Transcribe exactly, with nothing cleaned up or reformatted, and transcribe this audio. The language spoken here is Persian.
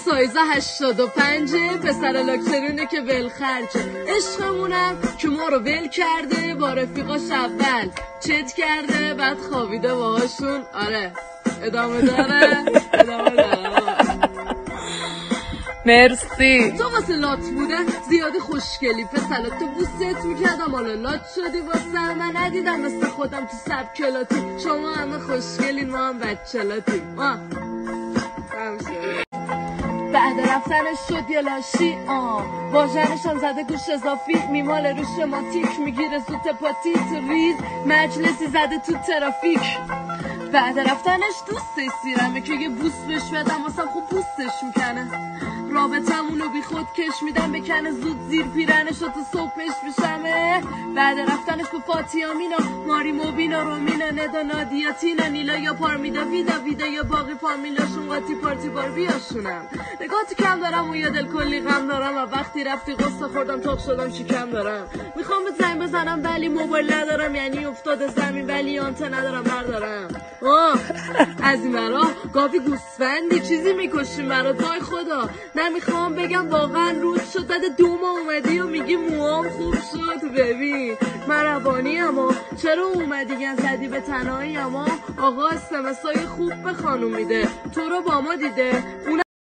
سایز هشتاد و پنجه، پسر لاکچرونه که ولخرجه. عشقمونم که ما رو ول کرده، با رفیقاش اول چت کرده، بعد خوابیده باهاشون. آره ادامه داره ادامه داره. مرسی. تو واسه لات بوده زیادی خوشگلی، پسر تو بوست میکردم حالا لات شدی واسه من. ندیدم مثل خودم تو سبکلاتی، شما همه خوشگلین ما هم بچلاتی. ما بعد رفتنش شد یه لاشی، آه واژنش هم زده گوش اضافی، میماله روش شماتیک، میگیره زود پاتیت ریز، مجلسی زده تو ترافیک. بعد رفتنش دوستش سیرمه که یه بوست بهش بدم واسم خوب بوستش میکنه. رابطمونو بی خود کش میدم بکنه زود زیر پیرنشو تو صبحش میشمه. بعد رفتنش به فاتیامینا، ماری موبینا، رومینا، ندا، نادیا، تینا، نیلا یا پارمیدا، ویدا ویدا یا باقی فامیلاشون، قاطی پارتی باربیاشونم. نگاه تو کم دارم و یا دل کلی غم دارم، و وقتی رفتی قصه خوردم تاق شدم شکم دارم. میخوام به زنگ بزنم ولی موبایل ندارم، یعنی افتاده زمین ولی آنته ندارم بردارم. آه از این برا گاوی گوسفندی چیزی میکشیم برات وای خدا. نمیخوام بگم واقعا رود شد، بعد دو ماه اومدی و میگی موام خوب شد. ببین من روانی اما چرا اومدی گن زدی به تنهایی، اما آقا اسمسای خوب به خانوم میده، تو رو با ما دیده.